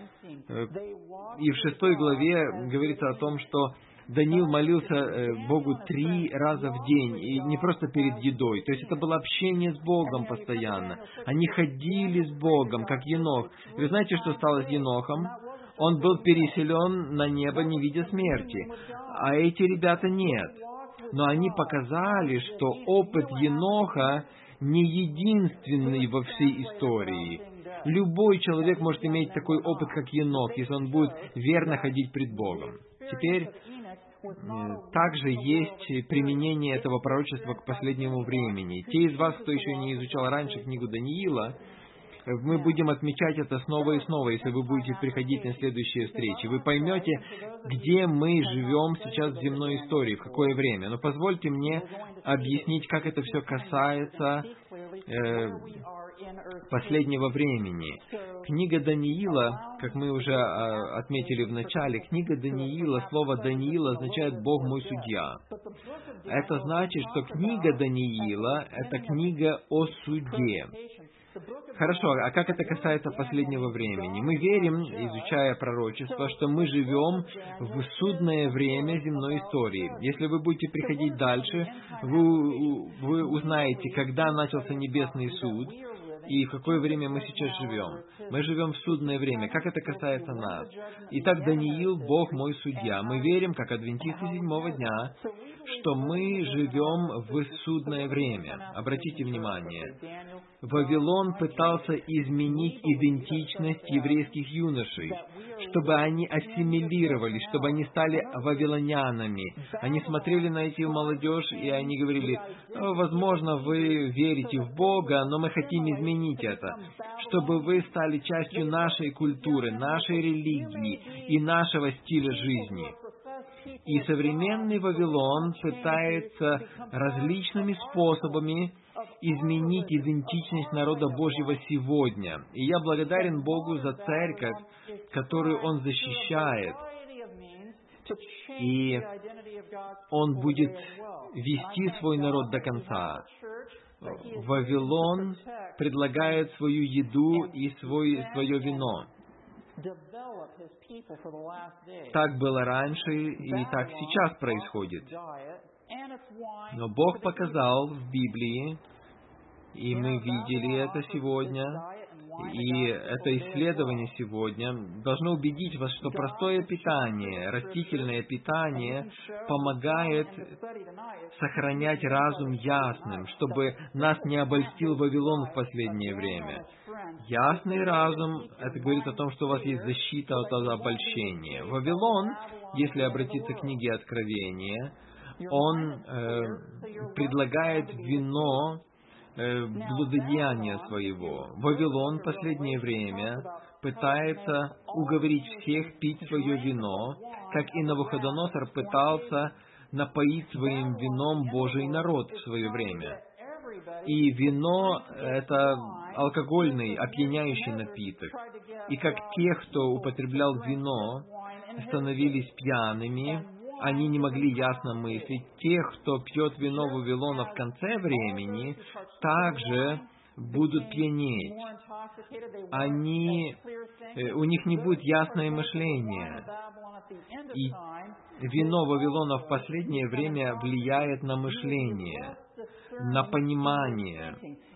И в 6 главе говорится о том, что Даниил молился Богу 3 раза в день, и не просто перед едой. То есть это было общение с Богом постоянно. Они ходили с Богом, как Енох. Вы знаете, что стало с Енохом? Он был переселен на небо, не видя смерти. А эти ребята нет. Но они показали, что опыт Еноха не единственный во всей истории. Любой человек может иметь такой опыт, как Енох, если он будет верно ходить пред Богом. Теперь также есть применение этого пророчества к последнему времени. Те из вас, кто еще не изучал раньше книгу Даниила, мы будем отмечать это снова и снова, если вы будете приходить на следующие встречи. Вы поймете, где мы живем сейчас в земной истории, в какое время. Но позвольте мне объяснить, как это все касается последнего времени. Книга Даниила, как мы уже отметили в начале, книга Даниила, слово Даниил означает «Бог мой судья». Это значит, что книга Даниила — это книга о суде. Хорошо, а как это касается последнего времени? Мы верим, изучая пророчество, что мы живем в судное время земной истории. Если вы будете приходить дальше, вы узнаете, когда начался небесный суд, и в какое время мы сейчас живем. Мы живем в судное время. Как это касается нас? Итак, Даниил, Бог мой судья. Мы верим, как адвентисты 7-го дня, что мы живем в судное время. Обратите внимание. Вавилон пытался изменить идентичность еврейских юношей, чтобы они ассимилировались, чтобы они стали вавилонянами. Они смотрели на эту молодежь, и они говорили: возможно, вы верите в Бога, но мы хотим изменить это, чтобы вы стали частью нашей культуры, нашей религии и нашего стиля жизни. И современный Вавилон пытается различными способами изменить идентичность народа Божьего сегодня. И я благодарен Богу за церковь, которую Он защищает. И Он будет вести свой народ до конца. Вавилон предлагает свою еду и свое вино. Так было раньше и так сейчас происходит. Но Бог показал в Библии, и мы видели это сегодня, и это исследование сегодня должно убедить вас, что простое питание, растительное питание помогает сохранять разум ясным, чтобы нас не обольстил Вавилон в последнее время. Ясный разум, это говорит о том, что у вас есть защита от обольщения. Вавилон, если обратиться к книге Откровения, он предлагает вино блудодеяния своего. Вавилон в последнее время пытается уговорить всех пить свое вино, как и Навуходоносор пытался напоить своим вином Божий народ в свое время. И вино — это алкогольный, опьяняющий напиток. И как те, кто употреблял вино, становились пьяными, они не могли ясно мыслить. Тех, кто пьет вино Вавилона в конце времени, также будут пьянеть. У них не будет ясное мышление. И вино Вавилона в последнее время влияет на мышление, на понимание.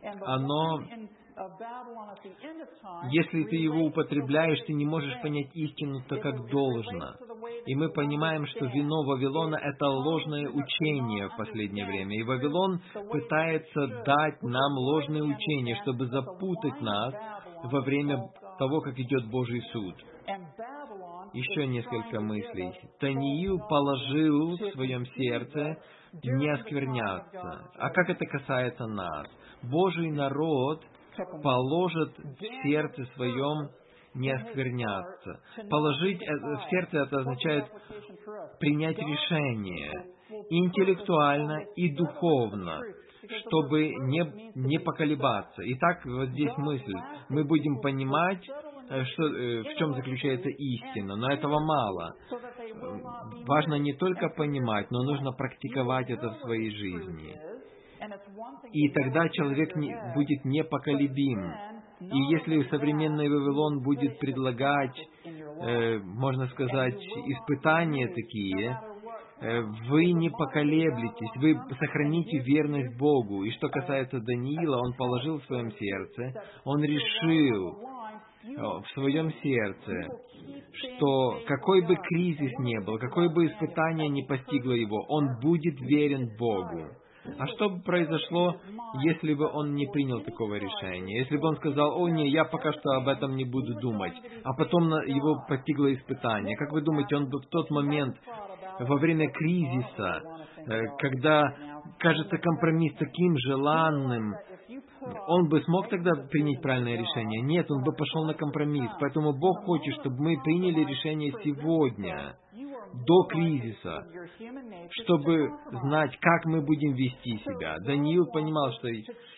Если ты его употребляешь, ты не можешь понять истину так, как должно. И мы понимаем, что вино Вавилона — это ложное учение в последнее время. И Вавилон пытается дать нам ложное учение, чтобы запутать нас во время того, как идет Божий суд. Еще несколько мыслей. Даниил положил в своем сердце не оскверняться. А как это касается нас? Божий народ положит в сердце своем не оскверняться. Положить в сердце — это означает принять решение интеллектуально и духовно, чтобы не поколебаться. Итак, вот здесь мысль. Мы будем понимать, в чем заключается истина, но этого мало. Важно не только понимать, но нужно практиковать это в своей жизни. И тогда человек будет непоколебим. И если современный Вавилон будет предлагать, можно сказать, испытания такие, вы не поколеблетесь, вы сохраните верность Богу. И что касается Даниила, он положил в своем сердце, он решил в своем сердце, что какой бы кризис ни был, какое бы испытание ни постигло его, он будет верен Богу. А что бы произошло, если бы он не принял такого решения? Если бы он сказал: «О, не, я пока что об этом не буду думать», а потом его постигло испытание. Как вы думаете, он бы в тот момент, во время кризиса, когда кажется компромисс таким желанным, он бы смог тогда принять правильное решение? Нет, он бы пошел на компромисс. Поэтому Бог хочет, чтобы мы приняли решение сегодня, до кризиса, чтобы знать, как мы будем вести себя. Даниил понимал, что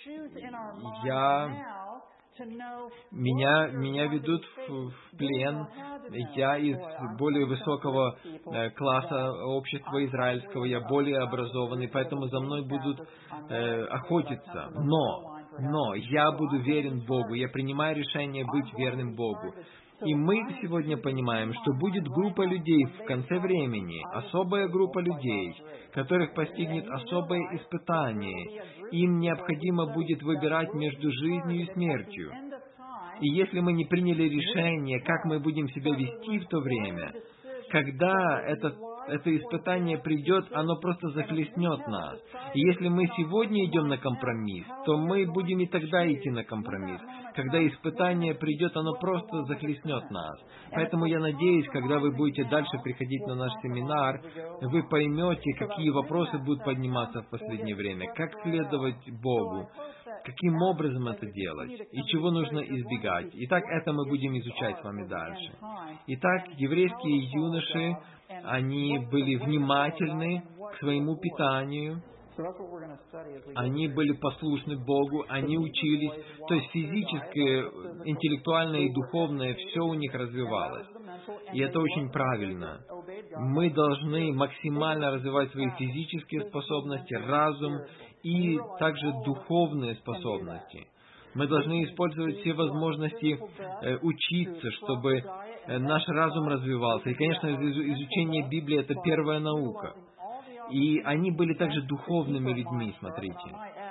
меня ведут в плен, я из более высокого класса общества израильского, я более образованный, поэтому за мной будут охотиться. Но я буду верен Богу, я принимаю решение быть верным Богу. И мы сегодня понимаем, что будет группа людей в конце времени, особая группа людей, которых постигнет особое испытание. Им необходимо будет выбирать между жизнью и смертью. И если мы не приняли решение, как мы будем себя вести в то время, когда это испытание придет, оно просто захлестнет нас. И если мы сегодня идем на компромисс, то мы будем и тогда идти на компромисс. Когда испытание придет, оно просто захлестнет нас. Поэтому я надеюсь, когда вы будете дальше приходить на наш семинар, вы поймете, какие вопросы будут подниматься в последнее время, как следовать Богу, каким образом это делать и чего нужно избегать. Итак, это мы будем изучать с вами дальше. Итак, еврейские юноши, они были внимательны к своему питанию, они были послушны Богу, они учились, то есть физическое, интеллектуальное и духовное, все у них развивалось. И это очень правильно. Мы должны максимально развивать свои физические способности, разум и также духовные способности. Мы должны использовать все возможности учиться, чтобы наш разум развивался. И, конечно, изучение Библии — это первая наука. И они были также духовными людьми, смотрите.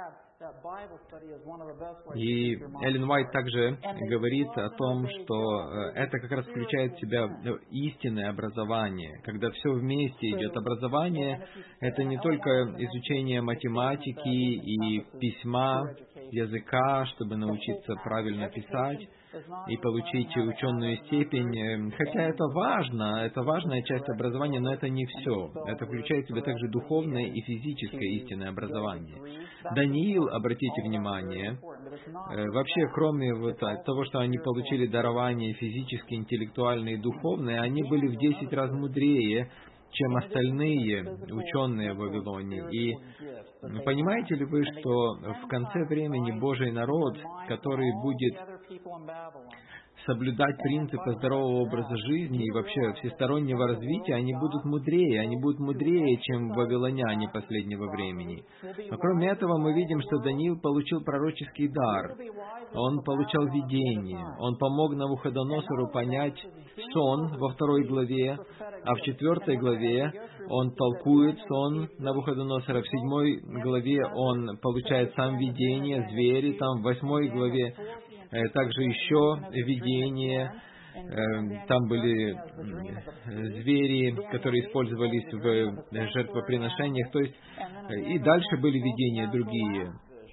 И Эллен Уайт также говорит о том, что это как раз включает в себя истинное образование. Когда все вместе идет образование, это не только изучение математики и письма, языка, чтобы научиться правильно писать и получить ученую степень. Хотя это важно, это важная часть образования, но это не все. Это включает в себя также духовное и физическое истинное образование. Даниил, обратите внимание, вообще, кроме вот того, что они получили дарование физическое, интеллектуальное и духовное, они были в 10 раз мудрее, чем остальные ученые в Вавилоне. И понимаете ли вы, что в конце времени Божий народ, который будет соблюдать принципы здорового образа жизни и вообще всестороннего развития, они будут мудрее, чем вавилоняне последнего времени. Но кроме этого мы видим, что Даниил получил пророческий дар, он получал видение, он помог Навуходоносору понять сон во 2 главе, а в 4 главе он толкует сон Навуходоносора, в 7 главе он получает сам видение, звери, там в 8 главе также еще видение, там были звери, которые использовались в жертвоприношениях, то есть и дальше были видения другие.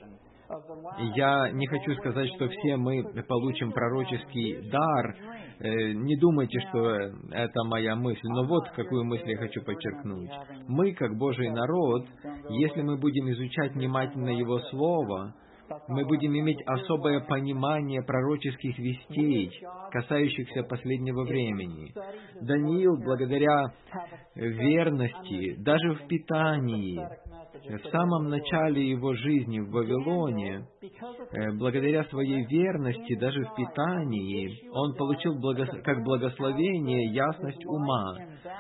Я не хочу сказать, что все мы получим пророческий дар. Не думайте, что это моя мысль, но вот какую мысль я хочу подчеркнуть. Мы, как Божий народ, если мы будем изучать внимательно Его Слово, мы будем иметь особое понимание пророческих вестей, касающихся последнего времени. Даниил, благодаря верности, даже в питании, в самом начале его жизни в Вавилоне, благодаря своей верности, даже в питании, он получил как благословение ясность ума.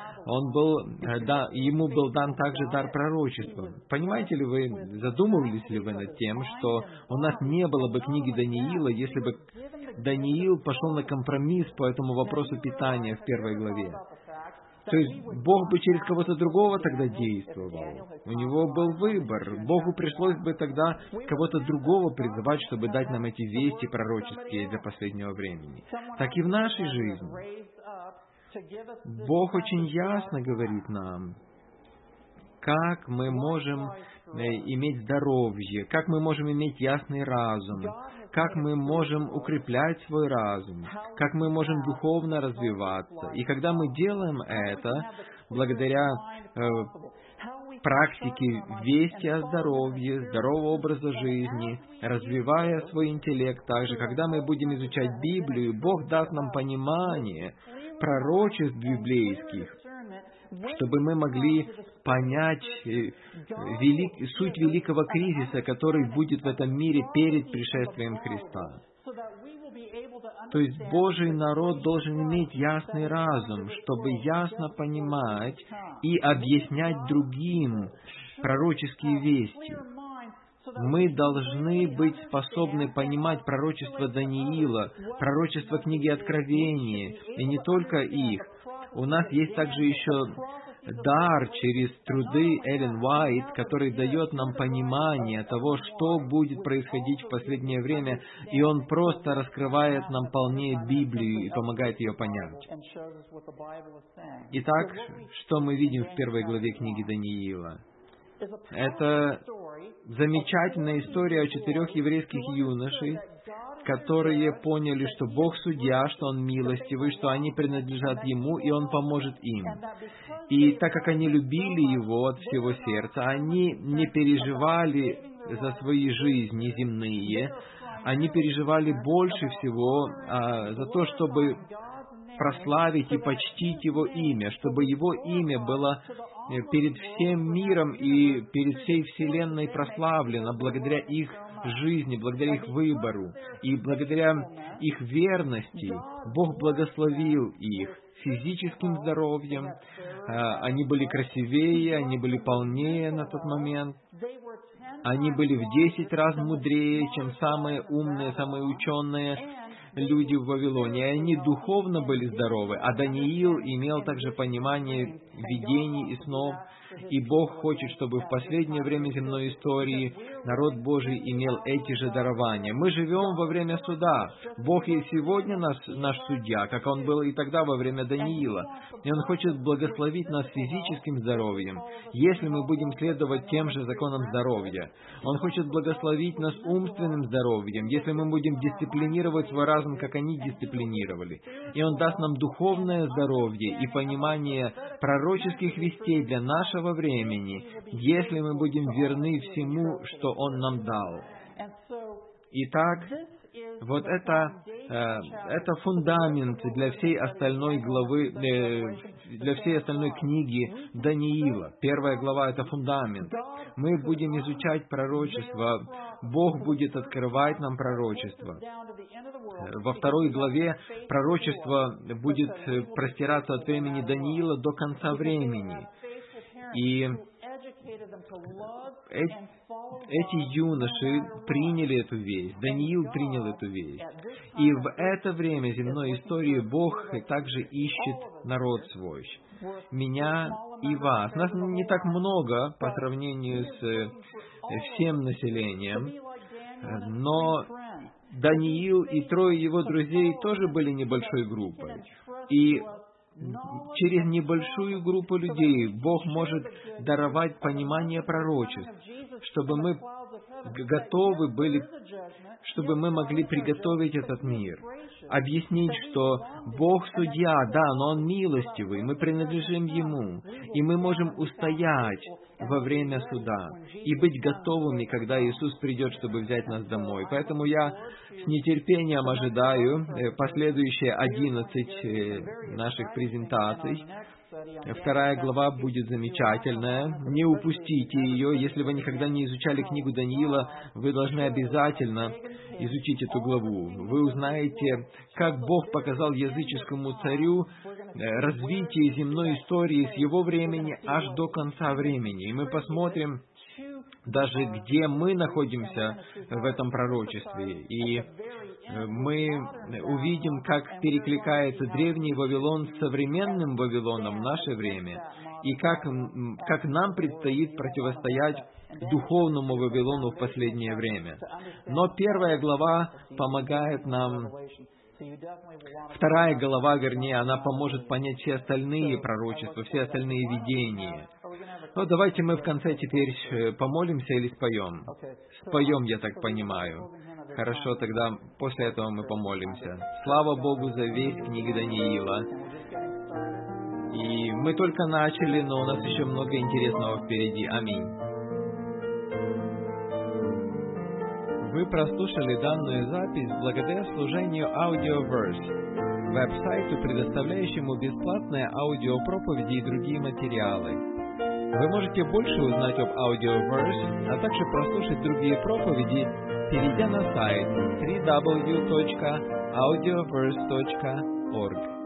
Ему был дан также дар пророчества. Понимаете ли вы, задумывались ли вы над тем, что у нас не было бы книги Даниила, если бы Даниил пошел на компромисс по этому вопросу питания в 1 главе? То есть Бог бы через кого-то другого тогда действовал. У него был выбор. Богу пришлось бы тогда кого-то другого призывать, чтобы дать нам эти вести пророческие для последнего времени. Так и в нашей жизни. Бог очень ясно говорит нам, как мы можем иметь здоровье, как мы можем иметь ясный разум, как мы можем укреплять свой разум, как мы можем духовно развиваться. И когда мы делаем это, благодаря практике вести о здоровье, здорового образа жизни, развивая свой интеллект также, когда мы будем изучать Библию, Бог даст нам понимание пророчеств библейских, чтобы мы могли понять суть великого кризиса, который будет в этом мире перед пришествием Христа. То есть Божий народ должен иметь ясный разум, чтобы ясно понимать и объяснять другим пророческие вести. Мы должны быть способны понимать пророчество Даниила, пророчество книги Откровения, и не только их. У нас есть также еще дар через труды Эллен Уайт, который дает нам понимание того, что будет происходить в последнее время, и он просто раскрывает нам полнее Библию и помогает ее понять. Итак, что мы видим в 1 главе книги Даниила? Это замечательная история о 4 еврейских юношей, которые поняли, что Бог судья, что Он милостивый, что они принадлежат Ему, и Он поможет им. И так как они любили Его от всего сердца, они не переживали за свои жизни земные, они переживали больше всего за то, чтобы прославить и почтить Его имя, чтобы Его имя было перед всем миром и перед всей вселенной прославлено благодаря их жизни, благодаря их выбору и благодаря их верности. Бог благословил их физическим здоровьем, они были красивее, они были полнее на тот момент, они были в 10 раз мудрее, чем самые умные, самые ученые люди в Вавилоне, и они духовно были здоровы, а Даниил имел также понимание видений и снов, и Бог хочет, чтобы в последнее время земной истории народ Божий имел эти же дарования. Мы живем во время суда. Бог и сегодня наш судья, как Он был и тогда во время Даниила. И Он хочет благословить нас физическим здоровьем, если мы будем следовать тем же законам здоровья. Он хочет благословить нас умственным здоровьем, если мы будем дисциплинировать свой разум, как они дисциплинировали. И Он даст нам духовное здоровье и понимание пророческих вестей для нашего времени, если мы будем верны всему, что Он нам дал. Итак, вот это фундамент для всей остальной главы, для всей остальной книги Даниила. Первая глава — это фундамент. Мы будем изучать пророчество, Бог будет открывать нам пророчество. Во второй главе пророчество будет простираться от времени Даниила до конца времени. И эти юноши приняли эту весть, Даниил принял эту весть. И в это время земной истории Бог также ищет народ свой, меня и вас. Нас не так много по сравнению с всем населением, но Даниил и 3 его друзей тоже были небольшой группой. И через небольшую группу людей Бог может даровать понимание пророчеств, чтобы мы готовы были, чтобы мы могли приготовить этот мир, объяснить, что Бог судья, да, но Он милостивый, мы принадлежим Ему, и мы можем устоять во время суда и быть готовыми, когда Иисус придет, чтобы взять нас домой. Поэтому я с нетерпением ожидаю последующие 11 наших презентаций. 2 глава будет замечательная. Не упустите ее. Если вы никогда не изучали книгу Даниила, вы должны обязательно изучить эту главу. Вы узнаете, как Бог показал языческому царю развитие земной истории с его времени аж до конца времени. И мы посмотрим даже, где мы находимся в этом пророчестве. И мы увидим, как перекликается древний Вавилон с современным Вавилоном в наше время, и как нам предстоит противостоять духовному Вавилону в последнее время. Но 1 глава помогает нам, 2 глава, вернее, она поможет понять все остальные пророчества, все остальные видения. Ну, давайте мы в конце теперь помолимся или споем? Споем, я так понимаю. Хорошо, тогда после этого мы помолимся. Слава Богу за весть книги Даниила. И мы только начали, но у нас еще много интересного впереди. Аминь. Вы прослушали данную запись благодаря служению Audioverse, веб-сайту, предоставляющему бесплатные аудиопроповеди и другие материалы. Вы можете больше узнать об Audioverse, а также прослушать другие проповеди, перейдя на сайт www.audioverse.org.